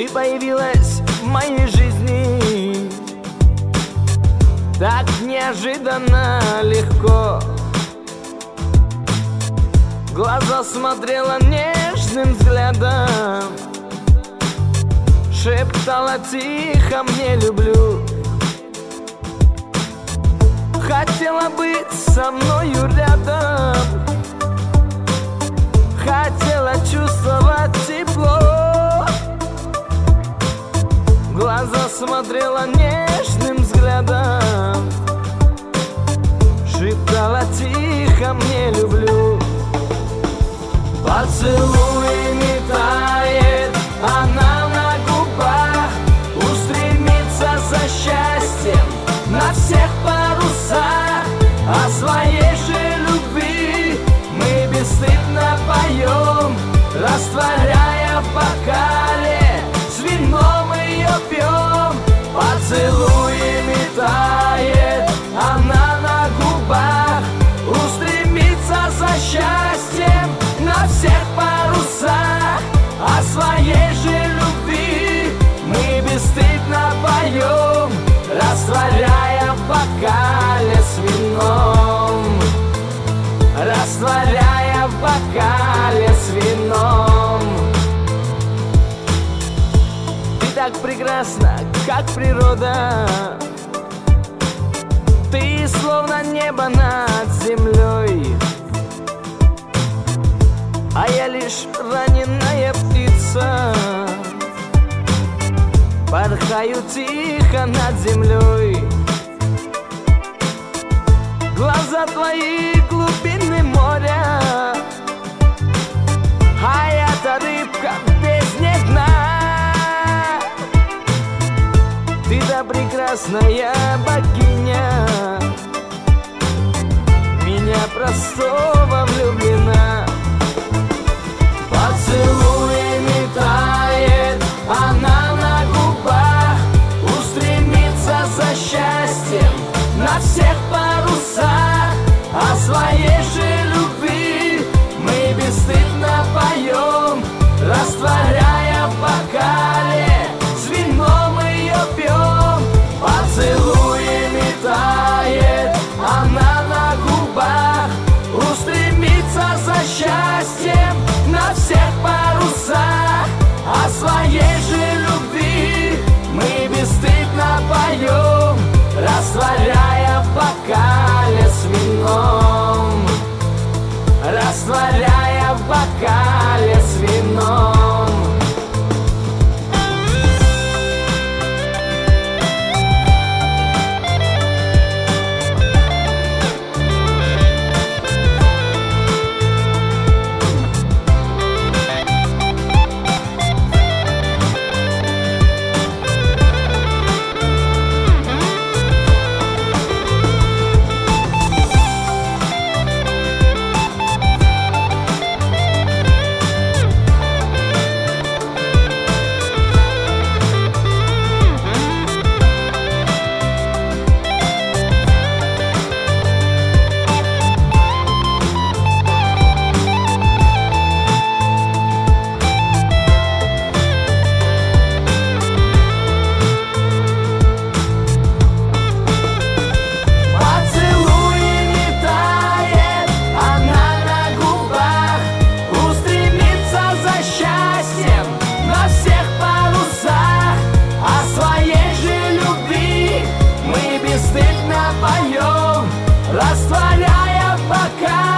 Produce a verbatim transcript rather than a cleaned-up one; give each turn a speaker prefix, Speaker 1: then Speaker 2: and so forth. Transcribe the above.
Speaker 1: появилась в моей жизни так неожиданно легко. В глаза смотрела нежным взглядом, шептала тихо «мне люблю». Хотела быть со мною рядом, хотела чувствовать тепло. В глаза смотрела нежным взглядом, шептала тихо «мне люблю». Поцелуями тает она на губах, устремится за счастьем на всех парусах. О своей же любви мы бесстыдно поем, растворяя в бокале, с вином ее пьем. Поцелуями тает она на губах, устремится за счастьем на всех парусах. О своей же любви мы бесстыдно поем, растворяя в бокале с вином, растворяя в бокале с вином. Ты так прекрасна, как природа, ты словно небо над землей, а я лишь раненая птица, порхаю тихо над землей. Глаза твои глубины моря, а я-то рыбка в бездне дна. Ты-то прекрасная богиня, меня простого влюблена. Поцелуями тает она на губах, устремится за счастьем на всех парусах. О своей же любви мы бесстыдно поем, растворяя в бокале, с вином ее пьем. Поцелуями тает она на губах, устремится за счастьем на всех парусах. О своей же любви мы бесстыдно поем, растворяя в бокале с вином, растворяя в бокале с вином. Поем, растворяя в бокале.